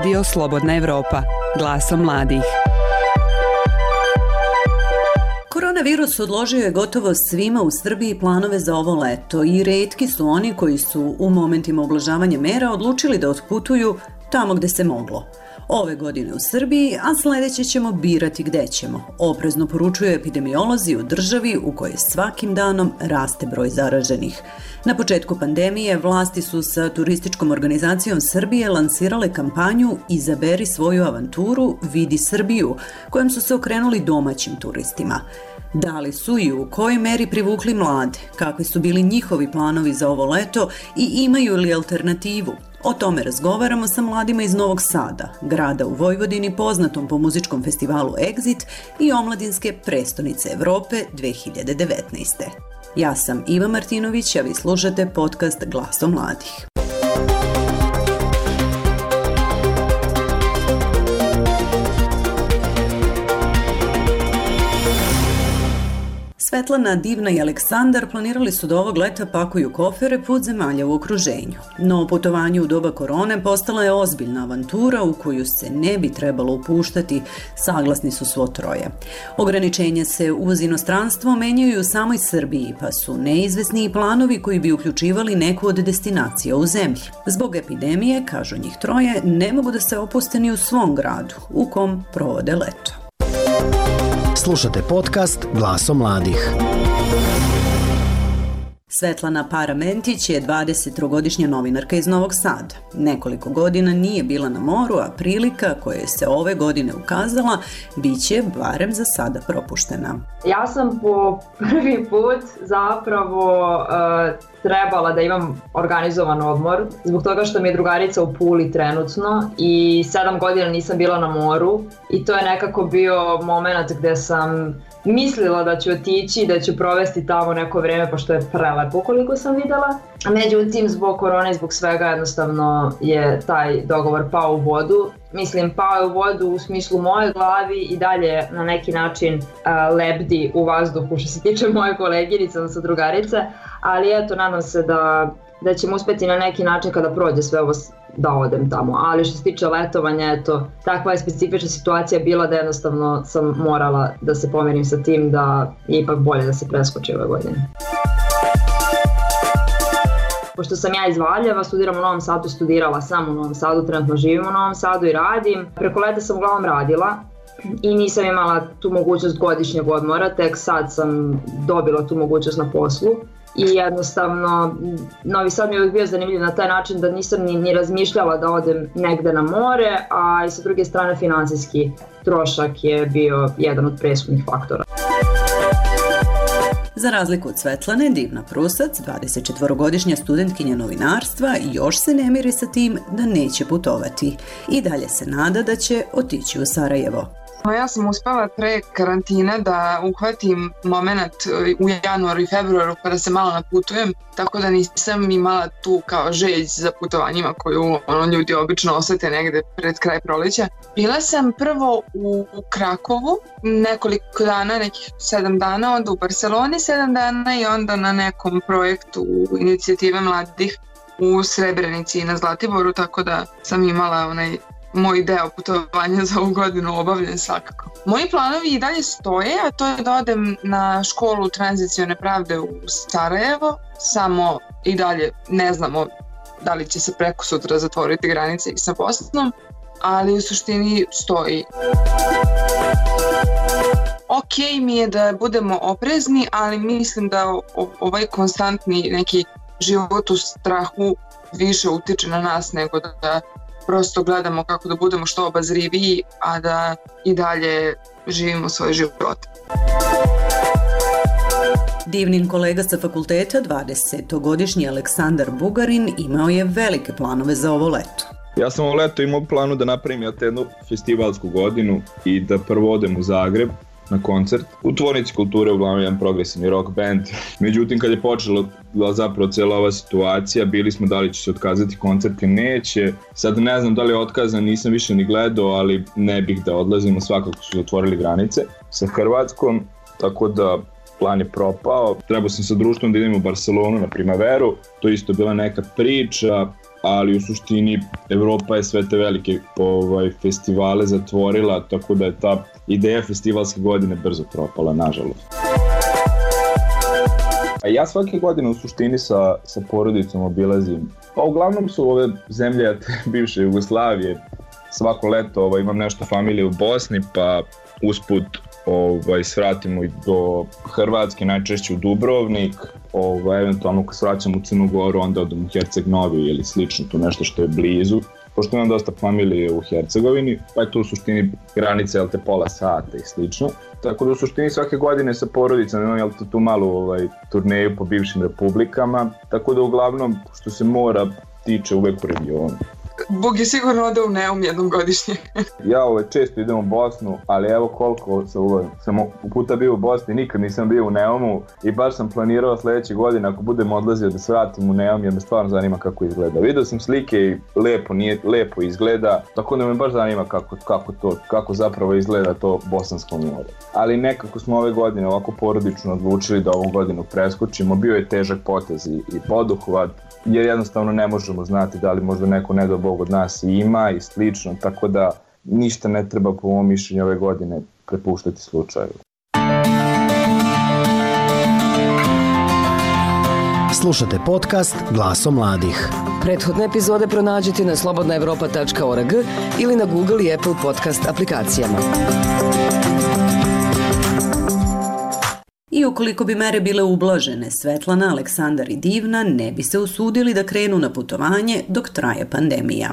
Radio Slobodna Evropa, glasom mladih. Koronavirus odložio je gotovo svima u Srbiji planove za ovo leto i retki su oni koji su u momentima ublažavanja mera odlučili da otputuju tamo gde se moglo. Ove godine u Srbiji, a sledeće ćemo birati gde ćemo, oprezno poručuju epidemiolozi u državi u kojoj svakim danom raste broj zaraženih. Na početku pandemije vlasti su sa turističkom organizacijom Srbije lansirale kampanju Izaberi svoju avanturu, vidi Srbiju, kojom su se okrenuli domaćim turistima. Da li su i u kojoj meri privukli mlade, kakvi su bili njihovi planovi za ovo leto i imaju li alternativu? O tome razgovaramo sa mladima iz Novog Sada, grada u Vojvodini poznatom po muzičkom festivalu Exit i omladinske prestonice Evrope 2019. Ja sam Iva Martinović, a vi slušate podcast Glasom mladih. Svetlana, Divna i Aleksandar planirali su da ovog leta pakuju kofere put zemalja u okruženju. No putovanje u doba korone postala je ozbiljna avantura u koju se ne bi trebalo upuštati, saglasni su svo troje. Ograničenja se uz inostranstvo menjaju u samoj Srbiji, pa su neizvesni i planovi koji bi uključivali neku od destinacija u zemlji. Zbog epidemije, kažu njih troje, ne mogu da se opuste ni u svom gradu, u kom provode leto. Slušate podcast Glasom mladih. Svetlana Paramentić je 23-godišnja novinarka iz Novog Sada. Nekoliko godina nije bila na moru, a prilika koja se ove godine ukazala bit će barem za sada propuštena. Ja sam po prvi put zapravo trebala da imam organizovan odmor zbog toga što mi je drugarica u Puli trenutno i 7 godina nisam bila na moru i to je nekako bio moment gde sam mislila da ću otići, da ću provesti tamo neko vreme pošto je prelepo koliko sam videla. Međutim, zbog korone i zbog svega jednostavno je taj dogovor pao u vodu. Mislim, pao je u vodu u smislu moje glavi i dalje na neki način lebdi u vazduhu što se tiče moje koleginice, odnosno drugarice, ali eto, nadam se da ćemo uspeti na neki način kada prođe sve ovo da odem tamo. Ali što se tiče letovanja, eto, takva je specifična situacija bila da jednostavno sam morala da se pomerim sa tim da je ipak bolje da se preskoči ove godine. Pošto sam ja iz Valjeva, studiram u Novom Sadu, studirala sam u Novom Sadu, trenutno živim u Novom Sadu i radim. Preko leta sam uglavnom radila i nisam imala tu mogućnost godišnjeg odmora, tek sad sam dobila tu mogućnost na poslu. I jednostavno, Novi Sad mi je uvijek bio zanimljiv na taj način da nisam ni razmišljala da odem negde na more, a i sa druge strane finansijski trošak je bio jedan od presudnih faktora. Za razliku od Svetlane, Divna Prusac, 24-godišnja studentkinja novinarstva, još se ne miri sa tim da neće putovati. I dalje se nada da će otići u Sarajevo. Ja sam uspela pre karantina da uhvatim moment u januaru i februaru pa da se malo naputujem, tako da nisam imala tu kao žeđ za putovanjima koju ljudi obično osete negde pred kraj proleća. Bila sam prvo u Krakovu nekoliko dana, nekih 7 dana, onda u Barceloni 7 dana i onda na nekom projektu inicijative mladih u Srebrenici i na Zlatiboru, tako da sam imala moj deo putovanja za ovu godinu obavljen svakako. Moji planovi i dalje stoje, a to je da odem na školu tranzicione pravde u Sarajevo, samo i dalje ne znamo da li će se preko sutra zatvoriti granice i sa Bosnom, ali u suštini stoji. Ok mi je da budemo oprezni, ali mislim da ovaj konstantni neki život u strahu više utiče na nas nego da prosto gledamo kako da budemo što obazriviji, a da i dalje živimo svoj život. Divnin kolega sa fakulteta, 20-godišnji Aleksandar Bugarin, imao je velike planove za ovo leto. Ja sam ovo leto imao planu da napravim jednu festivalsku godinu i da prvo odem u Zagreb na koncert. U Tvornici kulture uglavnom jedan progresivni rock band. Međutim, kad je počela zapravo cijela ova situacija, bili smo da li će se otkazati koncert ili neće. Sad ne znam da li je otkazan, nisam više ni gledao, ali ne bih da odlazimo, svakako su otvorili granice sa Hrvatskom, tako da plan je propao. Trebao sam sa društvom da idem u Barcelonu na Primaveru, to isto bila neka priča, ali u suštini Evropa je sve te velike festivale zatvorila, tako da je ta ideja festivalske godine brzo propala, nažalost. A ja svake godine u suštini sa porodicom obilazim, pa uglavnom su ove zemlje bivše Jugoslavije, svako leto imam nešto familije u Bosni, pa usput svratimo i do Hrvatske, najčešće u Dubrovnik, eventualno kad svraćam u Crnu Goru, onda odem u Herceg-Novi ili slično, tu nešto što je blizu, pošto imam dosta familije u Hercegovini, pa je tu u suštini granice, pola sata i slično. Tako da u suštini svake godine sa porodicom imam tu malu turneju po bivšim republikama, tako da uglavnom što se mora tiče uvek u regionu. Bog je sigurno ode u Neum jednom godišnje. Ja često idem u Bosnu, ali evo koliko sam puta bio u Bosni, nikad nisam bio u Neumu i baš sam planirao sledeće godine ako budem odlazio da se vratim u Neum jer me stvarno zanima kako izgleda. Vidio sam slike i lepo izgleda, tako da me baš zanima kako zapravo izgleda to Bosansko more. Ali nekako smo ove godine ovako porodično odlučili da ovu godinu preskočimo, bio je težak potez i poduhvat, jer jednostavno ne možemo znati da li možda neko ne do Bog od nas ima i slično, tako da ništa ne treba po mom mišljenju ove godine prepuštati slučaju. Slušate podcast Glaso mladih. Prethodne epizode pronađite na slobodnaevropa.org ili na Google i Apple podcast aplikacijama. I ukoliko bi mere bile ublažene, Svetlana, Aleksandar i Divna ne bi se usudili da krenu na putovanje dok traje pandemija.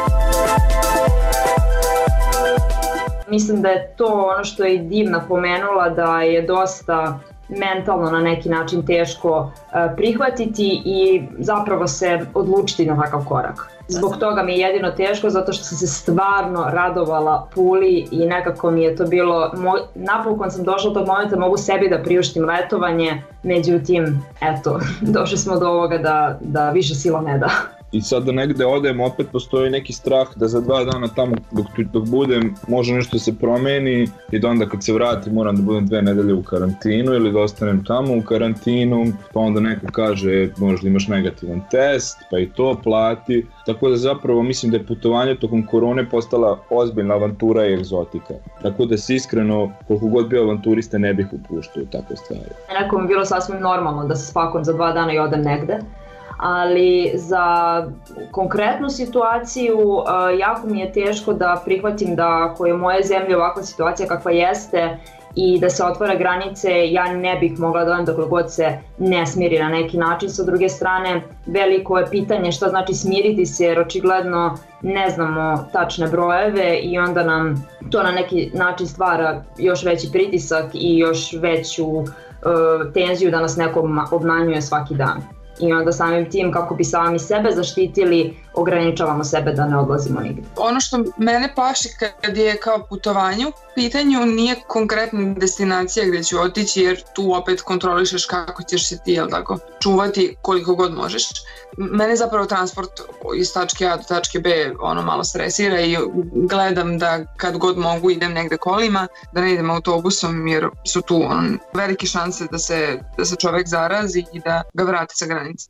Mislim da je to ono što je i Divna pomenula, da je dosta mentalno na neki način teško prihvatiti i zapravo se odlučiti na takav korak. Zbog toga mi je jedino teško, zato što sam se stvarno radovala Puli i nekako mi je to bilo, napokon sam došla do tog momenta, mogu sebi da priuštim letovanje, međutim, eto, došli smo do ovoga da više sila ne da. I sad da negde odem, opet postoji neki strah da za 2 dana tamo dok budem može nešto se promeni i da onda kad se vratim moram da budem 2 nedelje u karantinu ili da ostanem tamo u karantinu, pa onda neko kaže možda imaš negativan test, pa i to plati. Tako da zapravo mislim da je putovanje tokom korone postala ozbiljna avantura i egzotika. Tako da se iskreno, koliko god bio avanturista, ne bih upuštao u takve stvari. Neko mi bilo sasvim normalno da se spakujem za 2 dana i odem negde. Ali za konkretnu situaciju jako mi je teško da prihvatim da ako je u moje zemlji ovakva situacija kakva jeste i da se otvore granice, ja ne bih mogla da odem dok god se ne smiri na neki način. Sa druge strane, veliko je pitanje šta znači smiriti se, jer očigledno ne znamo tačne brojeve i onda nam to na neki način stvara još veći pritisak i još veću tenziju da nas neko obmanjuje svaki dan. I onda samim tim kako bi sami sebe zaštitili, ograničavamo sebe da ne odlazimo nigde. Ono što mene plaši kad je kao putovanje u pitanju nije konkretna destinacija gdje ću otići, jer tu opet kontrolišeš kako ćeš se ti čuvati koliko god možeš. Mene zapravo transport iz tačke A do tačke B malo stresira i gledam da kad god mogu idem negde kolima, da ne idem autobusom, jer su tu velike šanse da se čovek zarazi i da ga vrati sa granice.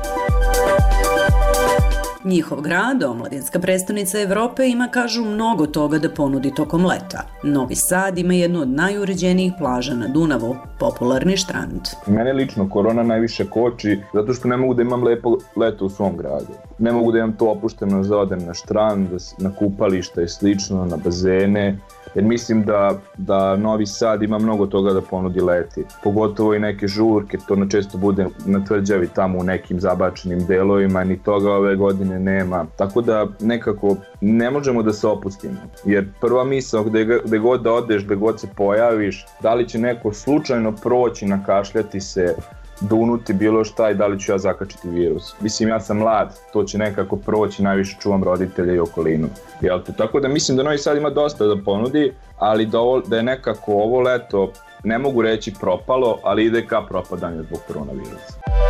Njihov grad, omladinska prestonica Evrope, ima, kažu, mnogo toga da ponudi tokom leta. Novi Sad ima jednu od najuređenijih plaža na Dunavu, popularni štrand. Mene lično korona najviše koči zato što ne mogu da imam lepo leto u svom gradu. Ne mogu da imam to opušteno da odem na štrand, na kupališta i slično, na bazene. Jer mislim da Novi Sad ima mnogo toga da ponudi leti. Pogotovo i neke žurke, to često bude na tvrđavi tamo u nekim zabačenim delovima, ni toga ove godine nema. Tako da nekako ne možemo da se opustimo. Jer prva misao gde god da odeš, gde god se pojaviš, da li će neko slučajno proći, nakašljati se, dunuti bilo šta i da li ću ja zakačiti virus. Mislim, ja sam mlad, to će nekako proći, najviše čuvam roditelje i okolinu. Tako da mislim da Novi Sad ima dosta da ponudi, ali da je nekako ovo leto, ne mogu reći propalo, ali ide ka propadanju zbog koronavirusa.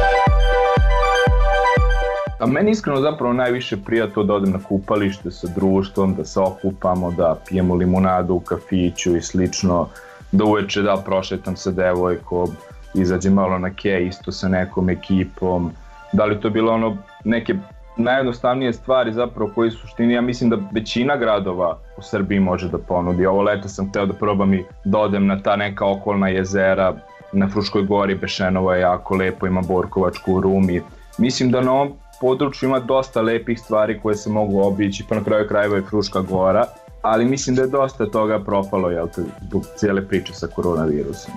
A meni iskreno zapravo najviše prija to da odem na kupalište sa društvom, da se okupamo, da pijemo limunadu u kafiću i slično, da uveče prošetam sa devojkom, izađem malo na kej isto sa nekom ekipom, da li to bilo neke najjednostavnije stvari zapravo koji su suštini, ja mislim da većina gradova u Srbiji može da ponudi. Ovo leto sam hteo da probam i da odem na ta neka okolna jezera, na Fruškoj gori, Bešenovo je jako lepo, ima Borkovačku u Rumi. Mislim da na ovom području ima dosta lepih stvari koje se mogu obići, pa na kraju krajeva je Fruška gora, ali mislim da je dosta toga propalo, zbog cijele priče sa koronavirusom.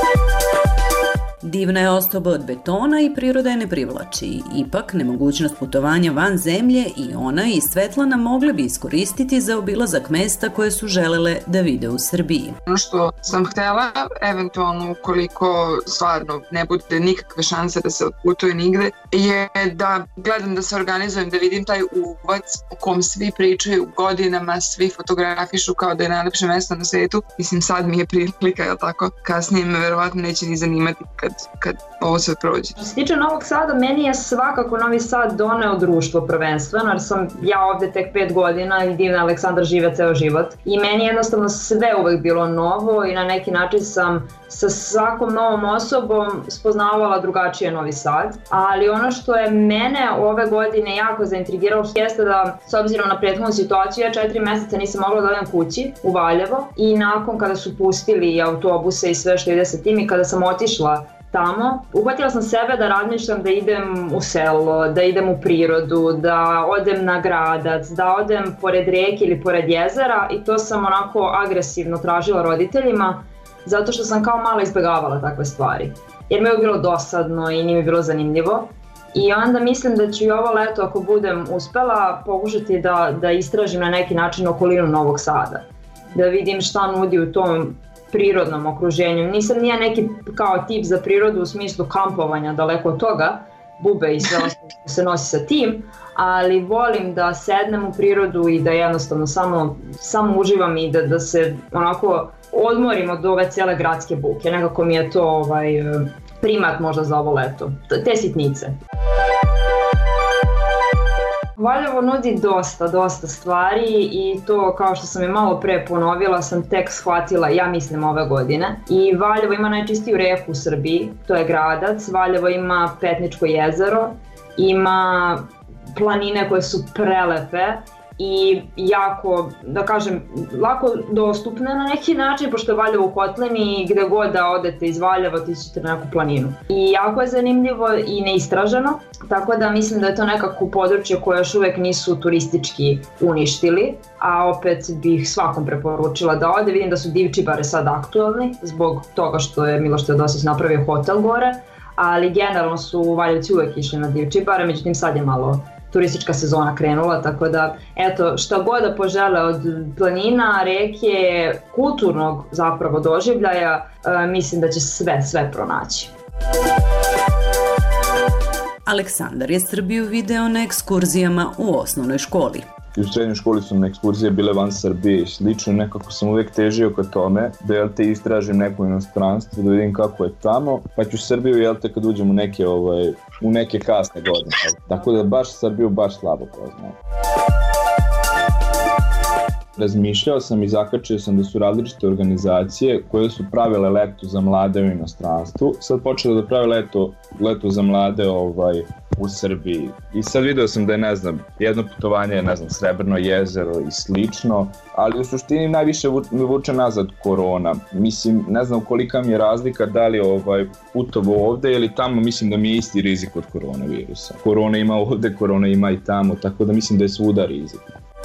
Divna je ostoba od betona i priroda je ne privlači. Ipak, nemogućnost putovanja van zemlje i ona i Svetlana mogle bi iskoristiti za obilazak mesta koje su želele da vide u Srbiji. Ono što sam htela, eventualno ukoliko stvarno ne bude nikakve šanse da se odputuje nigde, je da gledam da se organizujem, da vidim taj uvac o kom svi pričaju godinama, svi fotografišu kao da je najlepše mesto na svetu. Mislim, sad mi je prilika, jel tako? Kasnije me verovatno neće ni zanimati kad ovo sve prođe. Što se tiče Novog Sada, meni je svakako Novi Sad doneo društvo prvenstveno, jer sam ja ovde tek 5 godina i divna Aleksandar žive ceo život. I meni jednostavno sve uvek bilo novo i na neki način sam sa svakom novom osobom spoznavala drugačije Novi Sad. Ali ono što je mene ove godine jako zaintrigiralo jeste da, s obzirom na prethodnu situaciju, ja 4 meseca nisam mogla da odem kući u Valjevo i nakon kada su pustili autobuse i sve što ide sa tim i kada sam otišla tamo, uhvatila sam sebe da razmišljam da idem u selo, da idem u prirodu, da odem na gradac, da odem pored reke ili pored jezera i to sam onako agresivno tražila roditeljima zato što sam kao mala izbegavala takve stvari. Jer mi je bilo dosadno i nije mi bilo zanimljivo. I onda mislim da ću i ovo leto, ako budem uspela, pokušati da istražim na neki način okolinu Novog Sada. Da vidim šta nudi u tom prirodnom okruženju. Nisam nije neki kao tip za prirodu u smislu kampovanja, daleko od toga, bube i sve ostalo što se nosi sa tim, ali volim da sednem u prirodu i da jednostavno samo uživam i da se onako odmorim od ove cijele gradske buke. Nekako mi je to primat možda za ovo leto. Te sitnice. Valjevo nudi dosta stvari i to, kao što sam i malo pre ponovila, sam tek shvatila, ja mislim, ove godine. I Valjevo ima najčistiju reku u Srbiji, to je Gradac. Valjevo ima Petničko jezero, ima planine koje su prelepe i jako, da kažem, lako dostupne na neki način, pošto je Valjevo u kotlini i gde god da odete iz Valjeva ti ćete na neku planinu. I jako je zanimljivo i neistraženo, tako da mislim da je to nekako područje koje još uvek nisu turistički uništili, a opet bih svakom preporučila da ode. Vidim da su Divčibare sad aktualni zbog toga što je Miloš Teodosić napravio hotel gore, ali generalno su Valjevci uvek išli na Divčibare, međutim sad je malo turistička sezona krenula, tako da eto, šta god da požele od planina, reke, kulturnog zapravo doživljaja, mislim da će sve pronaći. Aleksandar je Srbiju video na ekskurzijama u osnovnoj školi. U srednjoj školi su mi ekskurzije bile van Srbije i slično, nekako sam uvek težio ka tome da istražim neko inostranstvo, da vidim kako je tamo, pa ću Srbiju kad uđem u neke kasne godine. Tako da baš Srbiju baš slabo poznajem. Razmišljao sam i zakačio sam da su različite organizacije koje su pravile leto za mlade u inostranstvu, sad počele da prave leto za mlade u Srbiji. I sad video sam da je, jedno putovanje je, Srebrno jezero i slično, ali u suštini najviše mi vuče nazad korona. Mislim, ne znam kolika mi je razlika da li putovo ovde ili tamo, mislim da mi je isti rizik od koronavirusa. Korona ima ovde, korona ima i tamo, tako da mislim da je svuda rizik.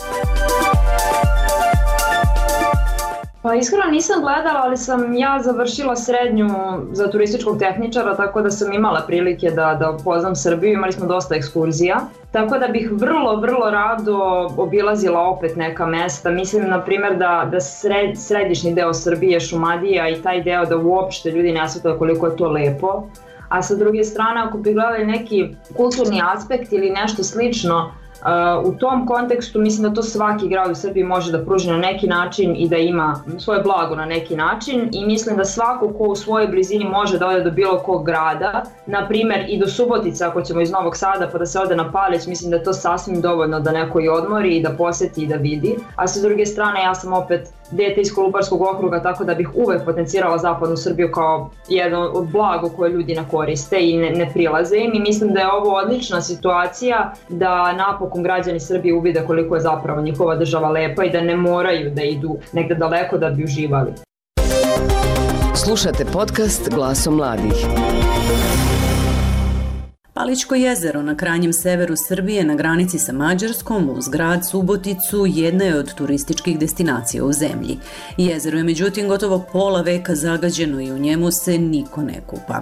Pa iskreno nisam gledala, ali sam ja završila srednju za turističkog tehničara, tako da sam imala prilike da upoznam Srbiju, imali smo dosta ekskurzija. Tako da bih vrlo rado obilazila opet neka mesta. Mislim, na primjer, da središnji deo Srbije, Šumadija i taj deo da uopšte ljudi ne shvataju koliko je to lepo. A sa druge strane, ako bi gledali neki kulturni aspekt ili nešto slično, u tom kontekstu mislim da to svaki grad u Srbiji može da pruži na neki način i da ima svoje blago na neki način i mislim da svako ko u svojoj blizini može da ode do bilo kog grada, na primjer i do Subotice ako ćemo iz Novog Sada pa da se ode na Palić, mislim da je to sasvim dovoljno da neko i odmori i da poseti i da vidi, a sa druge strane ja sam opet dete iz Kolubarskog okruga, tako da bih uvek potencirala zapadnu Srbiju kao jedno blago koje ljudi ne koriste i ne prilaze im, i mislim da je ovo odlična situacija da napokon građani Srbije uvide koliko je zapravo njihova država lepa i da ne moraju da idu negde daleko da bi uživali. Slušate podcast Glasom mladih. Palićko jezero na krajnjem severu Srbije na granici sa Mađarskom uz grad Suboticu jedna je od turističkih destinacija u zemlji. Jezero je međutim gotovo pola veka zagađeno i u njemu se niko ne kupa.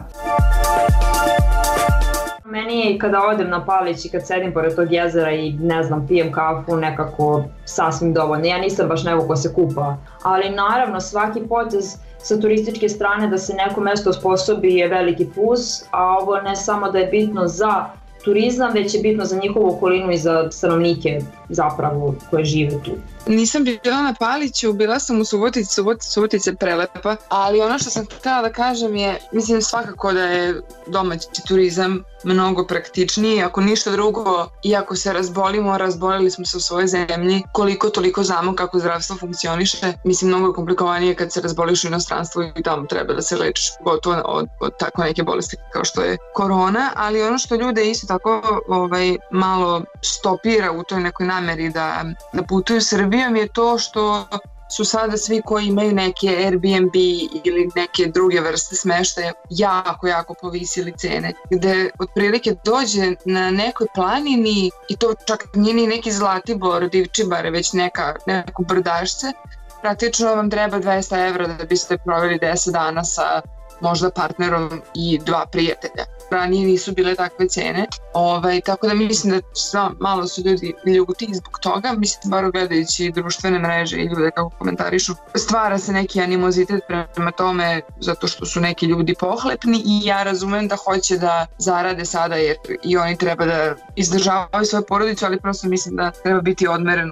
Meni je kada odem na Palić i kad sedim pored tog jezera i ne znam, pijem kafu, nekako sasvim dovoljno. Ja nisam baš neko ko se kupa, ali naravno svaki potez sa turističke strane da se neko mesto osposobi je veliki plus, a ovo ne samo da je bitno za turizam, već je bitno za njihovu okolinu i za stanovnike zapravo koje žive tu. Nisam bila na Paliću, bila sam u Subotici, Subotica je prelepa, ali ono što sam htjela da kažem je, mislim svakako da je domaći turizam mnogo praktičniji, ako ništa drugo, iako se razbolili smo se u svojoj zemlji, koliko toliko znamo kako zdravstvo funkcioniše, mislim mnogo je komplikovanije kad se razboliš u inostranstvu i tamo treba da se lečiš, gotovo od tako neke bolesti kao što je korona, ali ono što ljude isto tako malo stopira u toj nekoj nameri da putuju Srbijom je to što su sada svi koji imaju neke Airbnb ili neke druge vrste smeštaja jako povisili cene, gde otprilike dođe na nekoj planini i to čak nije ni neki Zlatibor, Divčibare, već neko brdašce, praktično vam treba 200 evra da biste proveli 10 dana sa možda partnerom i 2 prijatelja. Ranije nisu bile takve cene, tako da mislim da malo su ljudi ljuti zbog toga, mislim bar gledajući društvene mreže i ljude kako komentarišu. Stvara se neki animozitet prema tome zato što su neki ljudi pohlepni i ja razumem da hoće da zarade sada jer i oni treba da izdržavaju svoju porodicu, ali prosto mislim da treba biti odmeren.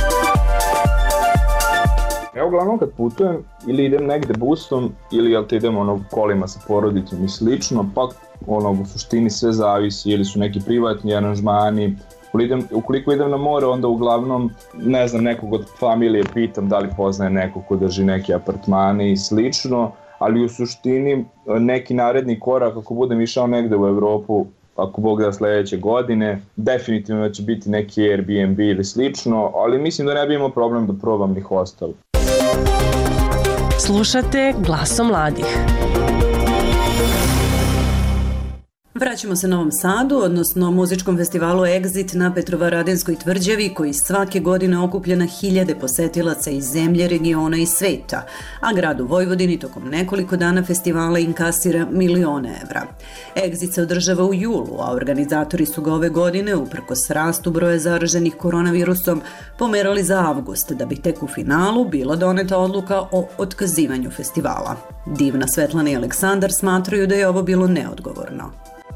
Ja uglavnom kad putujem ili idem negde busom ili idem kolima sa porodicom i slično, pa u suštini sve zavisi ili su neki privatni aranžmani. Ukoliko idem na more, onda uglavnom nekog od familije pitam da li poznaje nekog ko drži neke apartmane i slično, ali u suštini neki naredni korak ako budem išao negde u Evropu, ako Bog da sledeće godine, definitivno će biti neki Airbnb ili slično, ali mislim da ne bi imao problem da probam ni hostel. Slušate Glasom mladih. Vraćamo se Novom Sadu, odnosno muzičkom festivalu Exit na Petrovaradinskoj tvrđavi koji svake godine okuplja na hiljade posetilaca iz zemlje, regiona i sveta, a grad u Vojvodini tokom nekoliko dana festivala inkasira milione evra. Exit se održava u julu, a organizatori su ga ove godine, uprkos rastu broja zaraženih koronavirusom, pomerali za avgust, da bi tek u finalu bila doneta odluka o otkazivanju festivala. Divna, Svetlana i Aleksandar smatraju da je ovo bilo neodgovorno.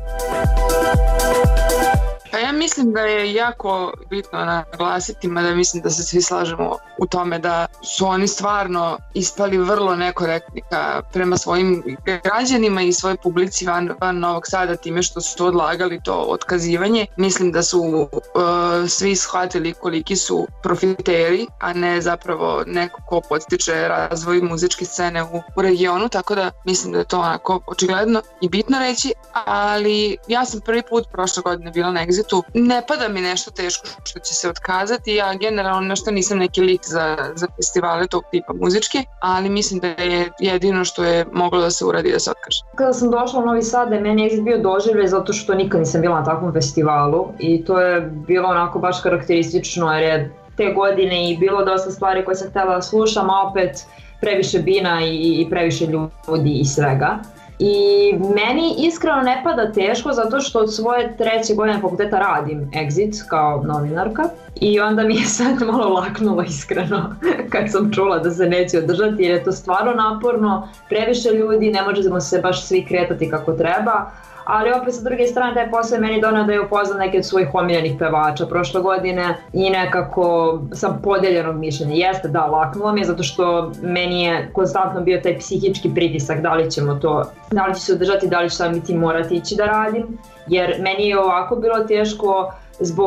Pa ja mislim da je jako bitno naglasiti, mada mislim da se svi slažemo u tome da su oni stvarno ispali vrlo nekorektni prema svojim građanima i svojoj publici van Novog Sada time što su odlagali to otkazivanje. Mislim da su svi shvatili koliki su profiteri, a ne zapravo neko ko podstiče razvoj muzičke scene u regionu, tako da mislim da je to onako očigledno i bitno reći, ali ja sam prvi put prošle godine bila na Exitu. Ne pada mi nešto teško što će se otkazati, ja generalno nešto nisam neki lik za festivale tog tipa muzičke, ali mislim da je jedino što je moglo da se uradi da se otkaže. Kada sam došla u Novi Sad, meni je bio doživljaj zato što nikad nisam bila na takvom festivalu i to je bilo onako baš karakteristično jer je te godine i bilo dosta stvari koje sam htjela da slušam, a opet previše bina i previše ljudi i svega. I meni iskreno ne pada teško zato što od svoje 3. godine fakulteta radim Exit kao novinarka i onda mi je sad malo laknulo iskreno kad sam čula da se neće održati jer je to stvarno naporno, previše ljudi, ne možemo se baš svi kretati kako treba. Ali opet sa druge strane taj posao je meni donao da je upoznao neke od svojih omiljenih pevača prošle godine i nekako sam podeljenog mišljenja. Jeste da, laknulo mi je zato što meni je konstantno bio taj psihički pritisak da li ćemo to, da li će se održati, da li ću sam ti morati ići da radim. Jer meni je ovako bilo teško zbog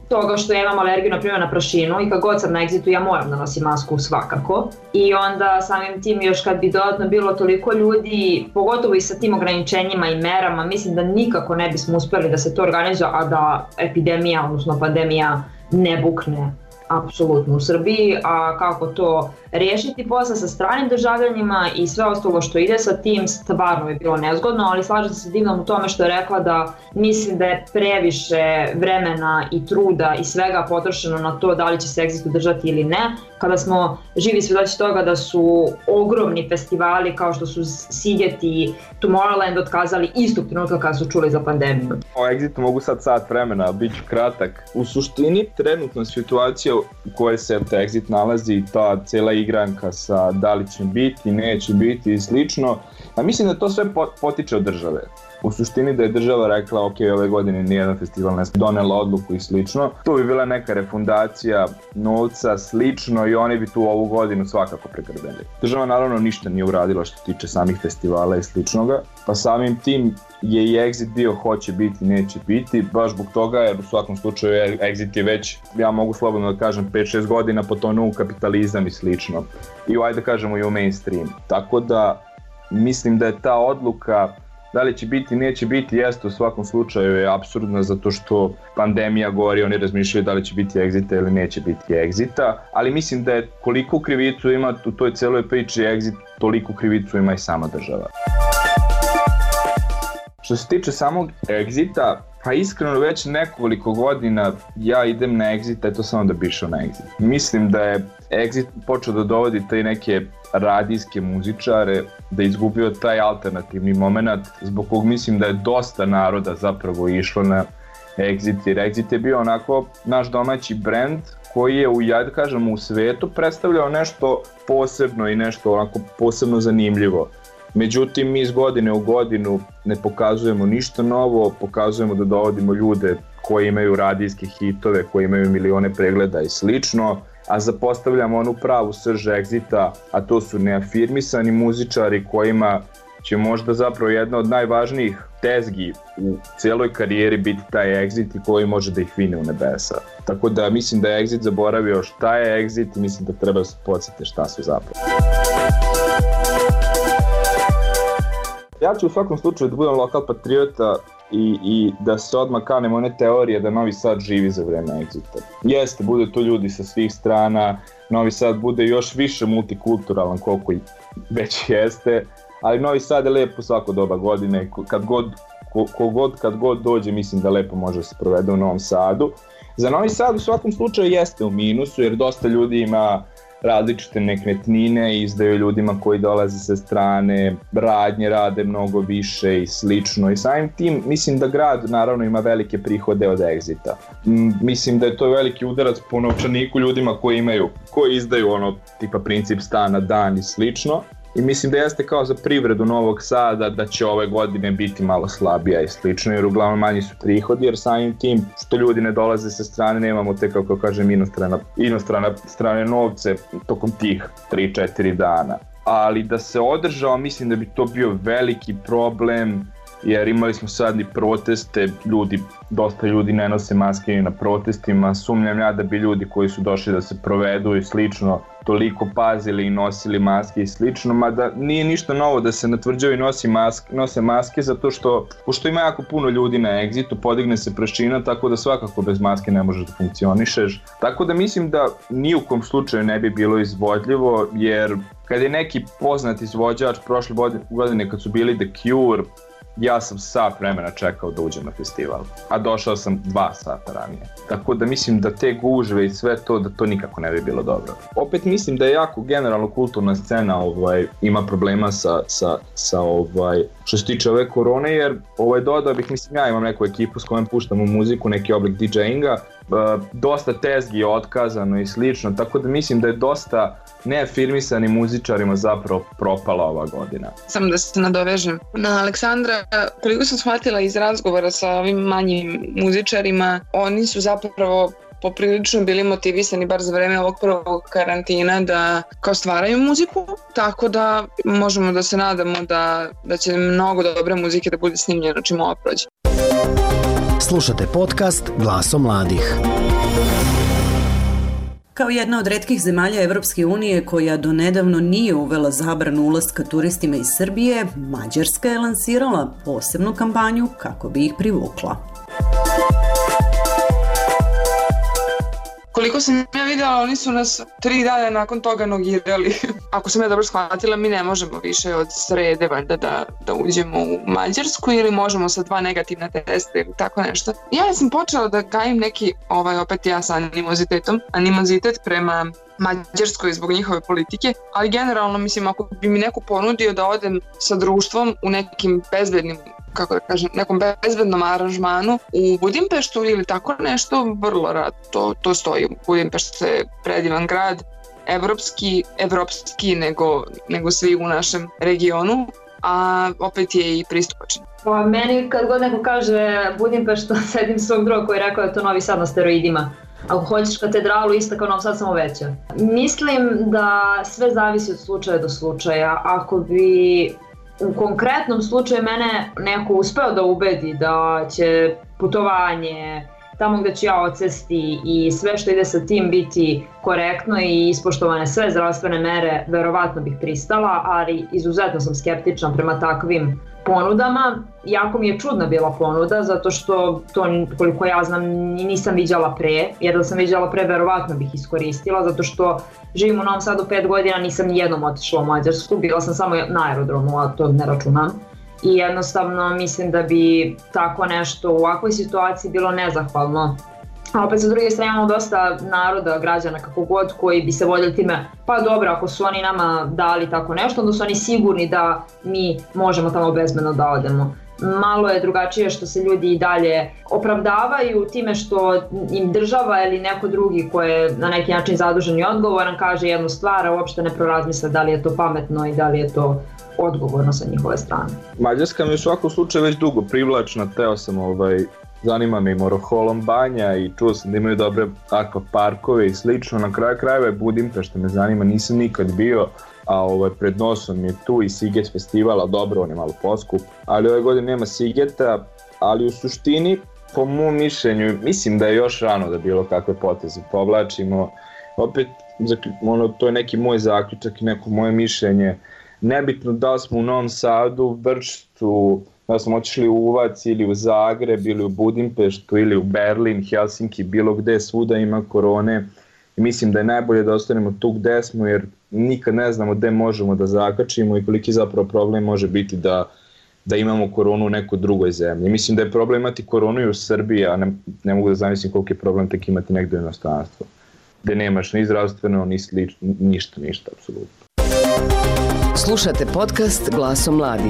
toga što ja imam alergiju na primjer na prašinu i kad god sam na Exitu ja moram da nosim masku svakako i onda samim tim još kad bi dodatno bilo toliko ljudi, pogotovo i sa tim ograničenjima i merama, mislim da nikako ne bismo uspeli da se to organizuje, a da epidemija, odnosno pandemija ne bukne apsolutno u Srbiji, a kako to riješiti posle sa stranim državljanima i sve ostalo što ide sa tim, stvarno je bilo nezgodno, ali slažem se Divnom u tome što je rekla da mislim da je previše vremena i truda i svega potrošeno na to da li će se Exit držati ili ne, kada smo živi svedoci toga da su ogromni festivali kao što su Siget i Tomorrowland otkazali istog trenutka kada su čuli za pandemiju. O Exitu mogu sad sat vremena, bit ću kratak. U suštini trenutna situacija u kojoj se Exit nalazi, ta cijela igranka sa da li će biti, neće biti i slično, a mislim da to sve potiče od države. U suštini da je država rekla ok, ove godine nijedan festival ne donela odluku i slično, tu bi bila neka refundacija novca, slično i oni bi tu ovu godinu svakako pregrbeli. Država naravno ništa nije uradila što tiče samih festivala i sličnoga, pa samim tim je i Exit bio hoće biti, neće biti, baš zbog toga jer u svakom slučaju Exit je već, ja mogu slobodno da kažem, 5-6 godina potonuo u kapitalizam i slično. I ajde da kažemo i u mainstream. Tako da mislim da je ta odluka da li će biti, neće biti, jeste u svakom slučaju je apsurdna zato što pandemija govori, oni razmišljaju da li će biti Exita ili neće biti Exita, ali mislim da je koliko krivicu ima u toj celoj priči Exit, toliko krivicu ima i sama država. Što se tiče samog Exita, pa iskreno već nekoliko godina ja idem na Exit, eto samo da bi išao na Exit. Mislim da je Exit počeo da dovodi te neke radijske muzičare, da je izgubio taj alternativni moment, zbog kog mislim da je dosta naroda zapravo išlo na Exit, jer Exit je bio onako naš domaći brend koji je u svetu predstavljao nešto posebno i nešto onako posebno zanimljivo. Međutim, mi iz godine u godinu ne pokazujemo ništa novo, pokazujemo da dovodimo ljude koji imaju radijske hitove, koji imaju milione pregleda i slično, a zapostavljamo onu pravu srž Exita, a to su neafirmisani muzičari kojima će možda zapravo jedna od najvažnijih tezgi u cijeloj karijeri biti taj Exit i koji može da ih vine u nebesa. Tako da mislim da je Exit zaboravio šta je Exit i mislim da treba da se podsjete šta su zapravo. Ja ću u svakom slučaju da budem lokal patriota i da se odmah kanem one teorije da Novi Sad živi za vreme Exita. Jeste, bude tu ljudi sa svih strana, Novi Sad bude još više multikulturalan koliko i već jeste, ali Novi Sad je lepo svako doba godine, kad god dođe mislim da lepo može se provede u Novom Sadu. Za Novi Sad u svakom slučaju jeste u minusu jer dosta ljudi ima različite nekretnine, izdaju ljudima koji dolaze sa strane, radnje rade mnogo više i slično i samim tim mislim da grad naravno ima velike prihode od Exita. Mislim da je to veliki udarac po novčaniku ljudima koji izdaju ono tipa princip stana dan i slično. I mislim da jeste kao za privredu Novog Sada da će ove godine biti malo slabija i slično jer uglavnom manji su prihodi jer samim tim što ljudi ne dolaze sa strane nemamo te kako kažem inostrane novce tokom tih 3-4 dana. Ali da se održao mislim da bi to bio veliki problem jer imali smo sad i proteste, dosta ljudi ne nose maske ni na protestima, sumnjam ja da bi ljudi koji su došli da se provedu i slično toliko pazili i nosili maske i slično, mada nije ništa novo da se na tvrđavi nose maske zato što, pošto ima jako puno ljudi na Exitu, podigne se prašina tako da svakako bez maske ne možeš da funkcionišeš. Tako da mislim da ni u kom slučaju ne bi bilo izvodljivo jer kad je neki poznat izvođač prošle godine kad su bili The Cure, ja sam sat vremena čekao da uđem na festival, a došao sam 2 sata ranije. Tako da mislim da te gužve i sve to, da to nikako ne bi bilo dobro. Opet mislim da je jako generalno kulturna scena ima problema sa što se tiče ove korone, jer dodao bih, mislim ja imam neku ekipu s kojom puštamo muziku, neki oblik DJ-inga, dosta tezgi je otkazano i slično, tako da mislim da je dosta neafirmisanim muzičarima zapravo propala ova godina. Samo da se nadovežem na Aleksandra, koliko sam shvatila iz razgovora sa ovim manjim muzičarima, oni su zapravo poprilično bili motivisani bar za vreme ovog prvog karantina da kao stvaraju muziku, tako da možemo da se nadamo da će mnogo dobre muzike da bude snimljeno čim ovo prođe. Slušate podcast Glasom mladih. Kao jedna od retkih zemalja Evropske unije koja do nedavno nije uvela zabranu ulaska turistima iz Srbije, Mađarska je lansirala posebnu kampanju kako bi ih privukla. Koliko sam ja vidjela, oni su nas 3 dana nakon toga nogirali. Ako sam ja dobro shvatila, mi ne možemo više od srede valjda da uđemo u Mađarsku ili možemo sa 2 negativna testa ili tako nešto. Ja sam počela da gajim neki, opet ja sa animozitet prema Mađarskoj zbog njihove politike, ali generalno mislim ako bi mi neko ponudio da odem sa društvom u nekim bezbednim, nekom bezbednom aranžmanu u Budimpeštu ili tako nešto, vrlo rad to stoji. Budimpešt je predivan grad, evropski nego svi u našem regionu, a opet je i pristupačan. Pa meni kad god neko kaže Budimpešt, sedim svog druga koji je rekao da je to Novi Sad na steroidima. Ako hoćeš katedralu, ista kao Novi Sad, samo veća. Mislim da sve zavisi od slučaja do slučaja. Ako bi u konkretnom slučaju mene neko uspeo da ubedi da će putovanje tamo gde ću ja odsesti i sve što ide sa tim biti korektno i ispoštovane sve zdravstvene mere, verovatno bih pristala, ali izuzetno sam skeptična prema takvim ponudama. Jako mi je čudna bila ponuda, zato što to, koliko ja znam, nisam viđala pre, jer da sam viđala pre, verovatno bih iskoristila, zato što živim u Novom Sadu 5 godina, nisam nijednom otišla u Mađarsku, bila sam samo na aerodromu, a to ne računam. I jednostavno mislim da bi tako nešto u ovakvoj situaciji bilo nezahvalno. A opet sa druge strane imamo dosta naroda, građana kako god, koji bi se voljeli time, pa dobro, ako su oni nama dali tako nešto, onda su oni sigurni da mi možemo tamo bezbedno da odemo. Malo je drugačije što se ljudi i dalje opravdavaju time što im država ili neko drugi ko je na neki način zadužen i odgovoran kaže jednu stvar, a uopšte ne prorazmisle da li je to pametno i da li je to odgovorno sa njihove strane. Mađarska mi u svakom slučaju već dugo privlačna, teo sam zanima me i Moroholom banja i čuo sam da imaju dobre akvaparkove i slično. Na kraju krajeva je Budimpešta me zanima, nisam nikad bio, a pred nosom je tu i Siget festivala, dobro, on je malo poskup, ali ove godine nema Sigeta, ali u suštini, po mom mišljenju, mislim da je još rano da bilo kakve poteze povlačimo. Opet, to je neki moj zaključak i neko moje mišljenje. Nebitno da smo u Novom Sadu, Vršcu, da smo otišli u Uvac ili u Zagreb ili u Budimpeštu ili u Berlin, Helsinki, bilo gde, svuda ima korone. I mislim da je najbolje da ostanemo tu gde smo, jer nikad ne znamo gde možemo da zakačimo i koliki zapravo problem može biti da imamo koronu u nekoj drugoj zemlji. Mislim da je problem imati koronu i u Srbiji, a ne mogu da zamislim koliki je problem tek imati negde u inostranstvu, gde nemaš ni zdravstveno, ni ništa, apsolutno. Slušate podcast Glasom mladih.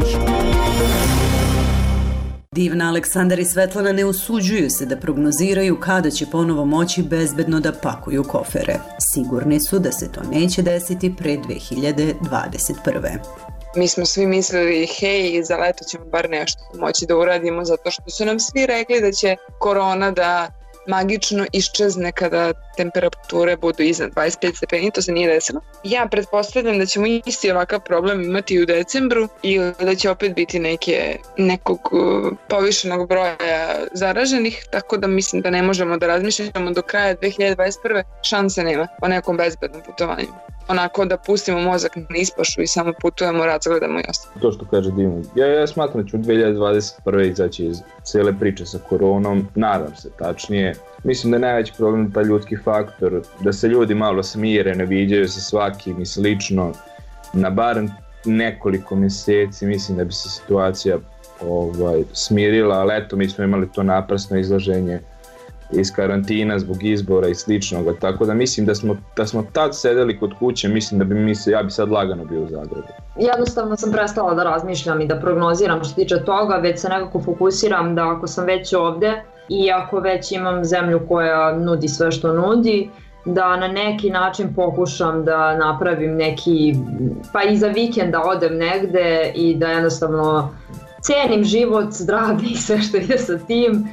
Divna, Aleksandar i Svetlana ne usuđuju se da prognoziraju kada će ponovo moći bezbedno da pakuju kofere. Sigurni su da se to neće desiti pre 2021. Mi smo svi mislili, hej, za leto ćemo bar nešto moći da uradimo, zato što su nam svi rekli da će korona da magično iščezne kada temperature budu iznad 25 stepeni, to se nije desilo. Ja pretpostavljam da ćemo isti ovakav problem imati i u decembru i da će opet biti nekog povišenog broja zaraženih, tako da mislim da ne možemo da razmišljamo do kraja 2021. šanse nema o nekom bezbednom putovanju. Onako da pustimo mozak na ispašu i samo putujemo, razgledamo i ostalo. To što kaže Dima, ja smatram da ću 2021. izaći iz cijele priče sa koronom, nadam se tačnije. Mislim da je najveći problem taj ljudski faktor, da se ljudi malo smire, ne viđaju se svakim i slično. Na barem nekoliko mjeseci mislim da bi se situacija smirila, ali eto mi smo imali to naprasno izlaženje iz karantina zbog izbora i sličnoga, tako da mislim da smo tad sedeli kod kuće, mislim da ja bi sad lagano bio u Zagrebu. Jednostavno sam prestala da razmišljam i da prognoziram što se tiče toga, već se nekako fokusiram da ako sam već ovde i ako već imam zemlju koja nudi sve što nudi, da na neki način pokušam da napravim neki, pa i za vikend da odem negde i da jednostavno cenim život, zdravlje i sve što ide sa tim.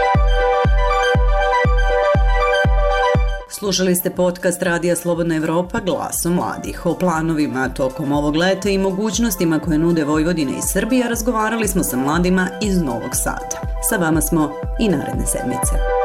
Slušali ste podcast Radija Slobodna Evropa Glasom mladih. O planovima tokom ovog leta i mogućnostima koje nude Vojvodina i Srbija razgovarali smo sa mladima iz Novog Sada. Sa vama smo i naredne sedmice.